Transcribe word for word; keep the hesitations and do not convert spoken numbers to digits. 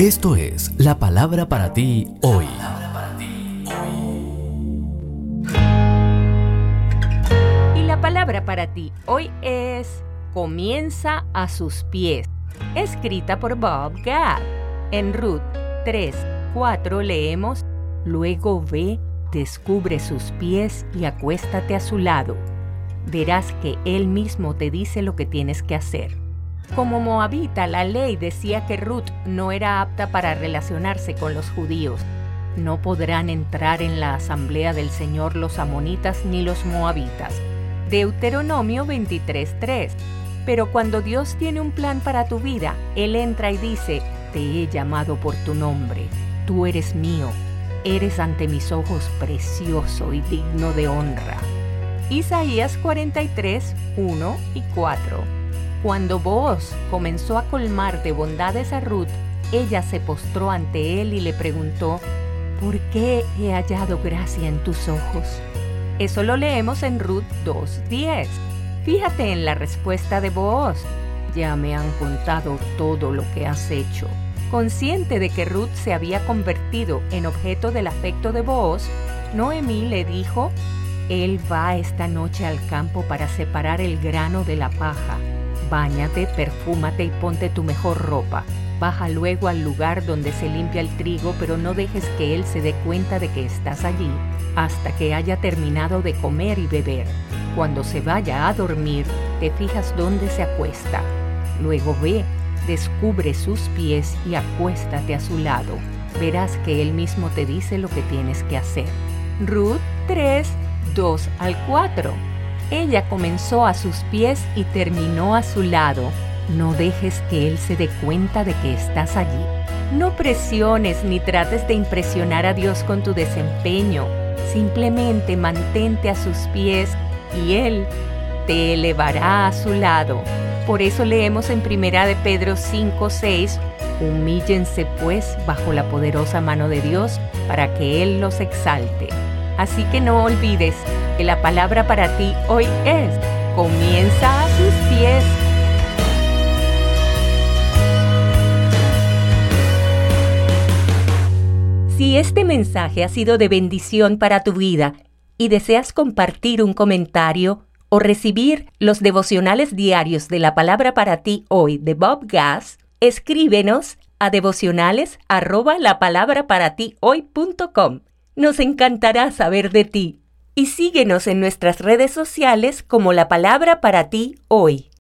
Esto es la palabra para ti hoy. Y la palabra para ti hoy es Comienza a sus pies, escrita por Bob Gadd. En Ruth tres, cuatro leemos: Luego ve, descubre sus pies y acuéstate a su lado. Verás que él mismo te dice lo que tienes que hacer. Como moabita, la ley decía que Ruth no era apta para relacionarse con los judíos. No podrán entrar en la asamblea del Señor los amonitas ni los moabitas. Deuteronomio veintitrés, tres. Pero cuando Dios tiene un plan para tu vida, Él entra y dice: Te he llamado por tu nombre, tú eres mío, eres ante mis ojos precioso y digno de honra. Isaías cuarenta y tres, uno y cuatro. Cuando Booz comenzó a colmar de bondades a Ruth, ella se postró ante él y le preguntó: ¿Por qué he hallado gracia en tus ojos? Eso lo leemos en Ruth dos, diez. Fíjate en la respuesta de Booz: Ya me han contado todo lo que has hecho. Consciente de que Ruth se había convertido en objeto del afecto de Booz, Noemí le dijo: Él va esta noche al campo para separar el grano de la paja. Báñate, perfúmate y ponte tu mejor ropa. Baja luego al lugar donde se limpia el trigo, pero no dejes que él se dé cuenta de que estás allí hasta que haya terminado de comer y beber. Cuando se vaya a dormir, te fijas dónde se acuesta. Luego ve, descubre sus pies y acuéstate a su lado. Verás que él mismo te dice lo que tienes que hacer. Ruth tres, dos al cuatro. Ella comenzó a sus pies y terminó a su lado. No dejes que él se dé cuenta de que estás allí. No presiones ni trates de impresionar a Dios con tu desempeño. Simplemente mantente a sus pies y Él te elevará a su lado. Por eso leemos en Primera de Pedro cinco, seis: Humíllense pues bajo la poderosa mano de Dios para que Él los exalte. Así que no olvides que la palabra para ti hoy es: comienza a sus pies. Si este mensaje ha sido de bendición para tu vida y deseas compartir un comentario o recibir los devocionales diarios de la palabra para ti hoy de Bob Gadd, escríbenos a devocionales arroba la palabra para ti hoy punto com. Nos encantará saber de ti. Y síguenos en nuestras redes sociales como La Palabra para ti hoy.